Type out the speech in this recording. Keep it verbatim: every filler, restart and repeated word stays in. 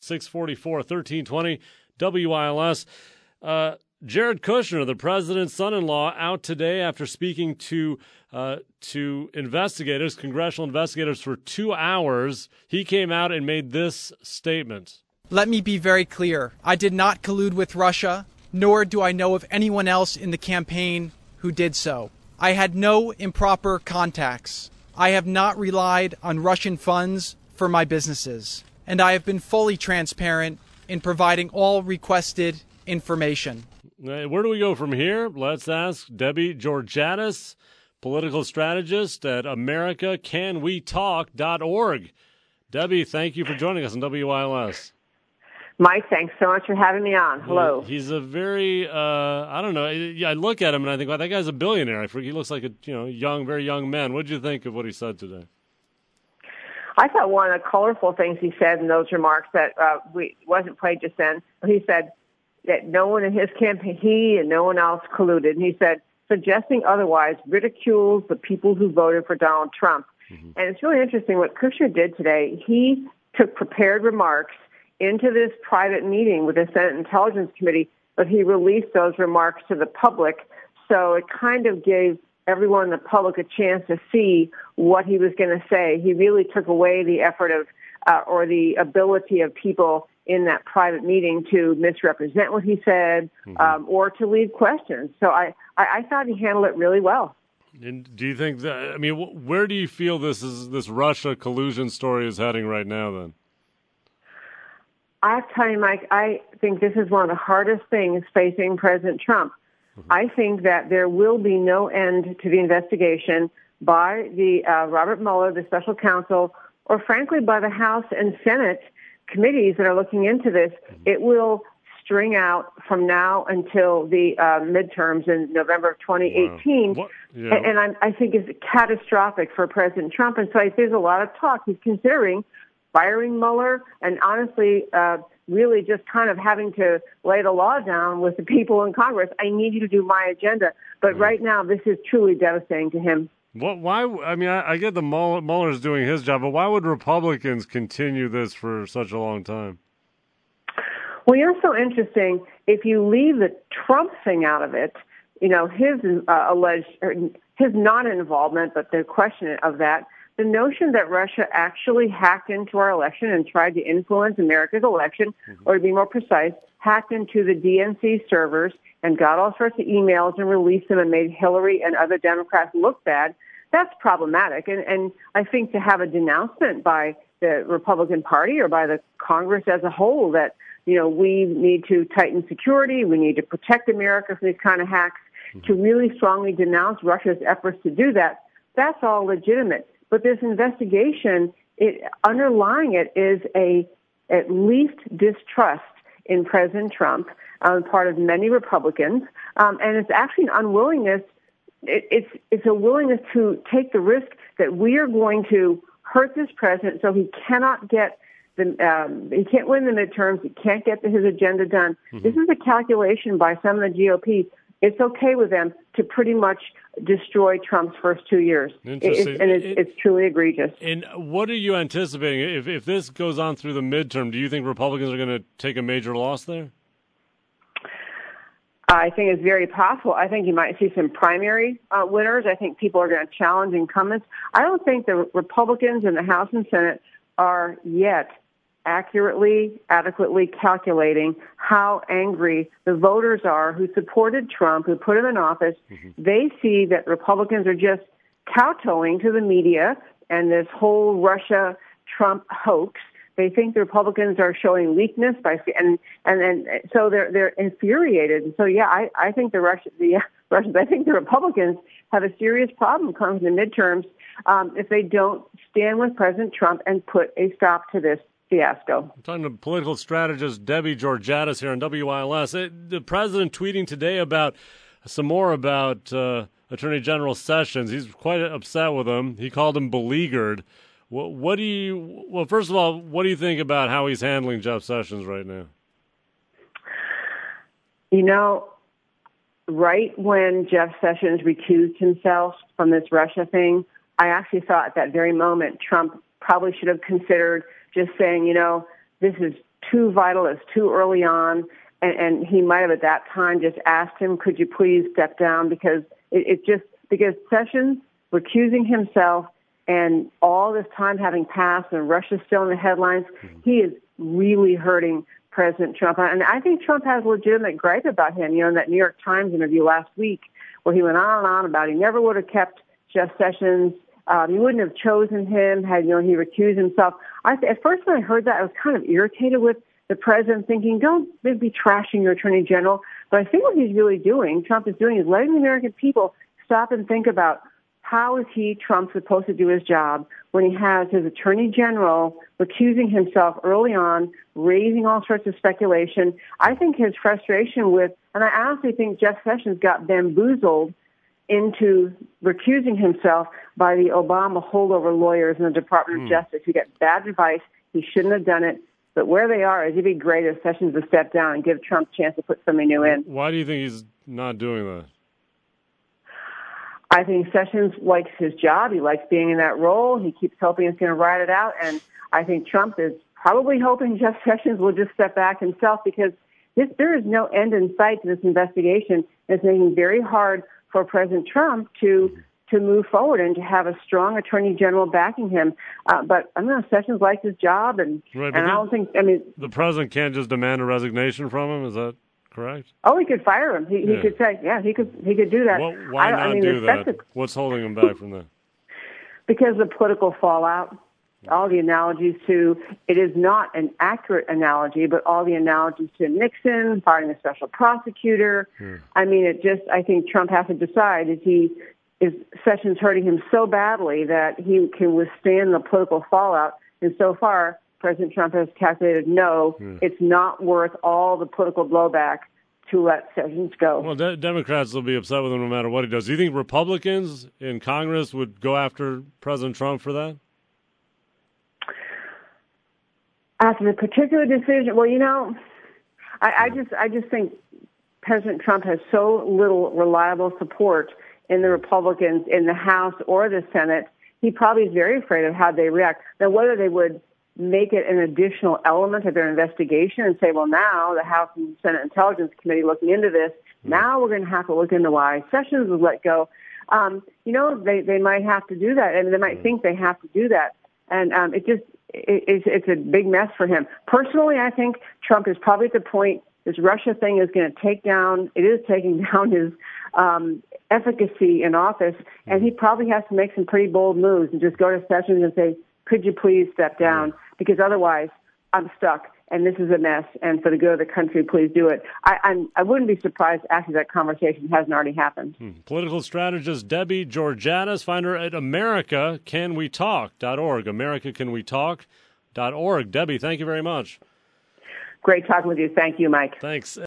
six forty-four, thirteen twenty W I L S. Uh, Jared Kushner, the president's son-in-law, out today after speaking to uh, to investigators, congressional investigators, for two hours. He came out and made this statement. Let me be very clear. I did not collude with Russia, nor do I know of anyone else in the campaign who did so. I had no improper contacts. I have not relied on Russian funds for my businesses, and I have been fully transparent in providing all requested information. Where do we go from here? Let's ask Debbie Georgatos, political strategist at America Can We Talk dot org. Debbie, thank you for joining us on W I L S. Mike, thanks so much for having me on. Hello. He's a very, uh, I don't know, I look at him and I think, well, that guy's a billionaire. I forget, he looks like a you know young, very young man. What did you think of what he said today? I thought one of the colorful things he said in those remarks that uh, we wasn't played just then, he said that no one in his campaign, he and no one else colluded. And he said, suggesting otherwise ridicules the people who voted for Donald Trump. Mm-hmm. And it's really interesting what Kushner did today. He took prepared remarks into this private meeting with the Senate Intelligence Committee, but he released those remarks to the public. So it kind of gave everyone in the public a chance to see what he was going to say. He really took away the effort of, uh, or the ability of people in that private meeting to misrepresent what he said, mm-hmm. um, or to leave questions. So I, I, I thought he handled it really well. And do you think that, I mean, where do you feel this is, this Russia collusion story is heading right now then? I have to tell you, Mike, I think this is one of the hardest things facing President Trump. Mm-hmm. I think that there will be no end to the investigation by the uh, Robert Mueller, the special counsel, or frankly by the House and Senate committees that are looking into this. Mm-hmm. It will string out from now until the uh, midterms in November of twenty eighteen. Wow. Yeah. And, and I, I think it's catastrophic for President Trump. And so I, there's a lot of talk. He's considering firing Mueller, and honestly, uh, really just kind of having to lay the law down with the people in Congress. I need you to do my agenda. But mm. right now, this is truly devastating to him. What, why? I mean, I, I get the Mueller, Mueller's doing his job, but why would Republicans continue this for such a long time? Well, you're so interesting. If you leave the Trump thing out of it, you know, his uh, alleged, or his non-involvement, but the question of that, the notion that Russia actually hacked into our election and tried to influence America's election, mm-hmm. or to be more precise, hacked into the D N C servers and got all sorts of emails and released them and made Hillary and other Democrats look bad, that's problematic. And, and I think to have a denouncement by the Republican Party or by the Congress as a whole that, you know, we need to tighten security, we need to protect America from these kind of hacks, mm-hmm. to really strongly denounce Russia's efforts to do that, that's all legitimate. But this investigation, it, underlying it is a at least distrust in President Trump on the part of many Republicans, um, and it's actually an unwillingness. It, it's it's a willingness to take the risk that we are going to hurt this president, so he cannot get the um, he can't win the midterms, he can't get his agenda done. Mm-hmm. This is a calculation by some of the G O P. It's okay with them to pretty much destroy Trump's first two years. Interesting. It's, and it's, it, it's truly egregious. And what are you anticipating? If if this goes on through the midterm, do you think Republicans are going to take a major loss there? I think it's very possible. I think you might see some primary uh, winners. I think people are going to challenge incumbents. I don't think the Republicans in the House and Senate are yet accurately, adequately calculating how angry the voters are who supported Trump, who put him in office. Mm-hmm. They see that Republicans are just kowtowing to the media and this whole Russia-Trump hoax. They think the Republicans are showing weakness by, and and and so they're they're infuriated. And so yeah, I, I think the Russians, the uh, Russians, I think the Republicans have a serious problem coming to the midterms um, if they don't stand with President Trump and put a stop to this fiasco. I'm talking to political strategist Debbie Georgatos here on W I L S. It, the president tweeting today about some more about uh, Attorney General Sessions. He's quite upset with him. He called him beleaguered. What, what do you? Well, first of all, what do you think about how he's handling Jeff Sessions right now? You know, right when Jeff Sessions recused himself from this Russia thing, I actually thought at that very moment Trump probably should have considered just saying, you know, this is too vital, it's too early on, and, and he might have at that time just asked him, could you please step down, because it, it just, because Sessions recusing himself and all this time having passed and Russia's still in the headlines, he is really hurting President Trump. And I think Trump has a legitimate gripe about him. You know, in that New York Times interview last week where he went on and on about he never would have kept Jeff Sessions. Um, he wouldn't have chosen him had, you know, he recused himself. I, at first when I heard that, I was kind of irritated with the president, thinking, don't be trashing your attorney general. But I think what he's really doing, Trump is doing, is letting the American people stop and think about how is he, Trump, supposed to do his job when he has his attorney general recusing himself early on, raising all sorts of speculation. I think his frustration with, and I honestly think Jeff Sessions got bamboozled into recusing himself by the Obama holdover lawyers in the Department mm. of Justice who got bad advice. He shouldn't have done it. But where they are is it'd be great if Sessions would step down and give Trump a chance to put somebody new in. Why do you think he's not doing that? I think Sessions likes his job. He likes being in that role. He keeps hoping he's going to ride it out. And I think Trump is probably hoping Jeff Sessions will just step back himself, because this, there is no end in sight to this investigation. It's making it very hard for President Trump to to move forward and to have a strong attorney general backing him. Uh, but I don't know, Sessions likes his job, and, right, and I don't think, I mean... The president can't just demand a resignation from him, is that correct? Oh, he could fire him. He, yeah. he could say, yeah, he could he could do that. Well, why I, not I mean, do that? A, What's holding him back from that? Because of the political fallout. All the analogies to, it is not an accurate analogy, but all the analogies to Nixon, firing a special prosecutor. Hmm. I mean, it just, I think Trump has to decide, is he, is Sessions hurting him so badly that he can withstand the political fallout? And so far, President Trump has calculated, no, hmm. it's not worth all the political blowback to let Sessions go. Well, de- Democrats will be upset with him no matter what he does. Do you think Republicans in Congress would go after President Trump for that? After the particular decision, well, you know, I, I just I just think President Trump has so little reliable support in the Republicans in the House or the Senate. He probably is very afraid of how they react. Now, whether they would make it an additional element of their investigation and say, well, now the House and Senate Intelligence Committee looking into this, now we're going to have to look into why Sessions was let go. Um, you know, they, they might have to do that, and they might think they have to do that. And um, it just, it, it's, it's a big mess for him. Personally, I think Trump is probably at the point, this Russia thing is going to take down, it is taking down his um, efficacy in office, and he probably has to make some pretty bold moves and just go to Sessions and say, could you please step down? Because otherwise, I'm stuck, and this is a mess, and for the good of the country, please do it. I, I'm, I wouldn't be surprised after that conversation hasn't already happened. Hmm. Political strategist Debbie Georgatos. Find her at America Can We Talk dot org. America Can We Talk dot org. Debbie, thank you very much. Great talking with you. Thank you, Mike. Thanks.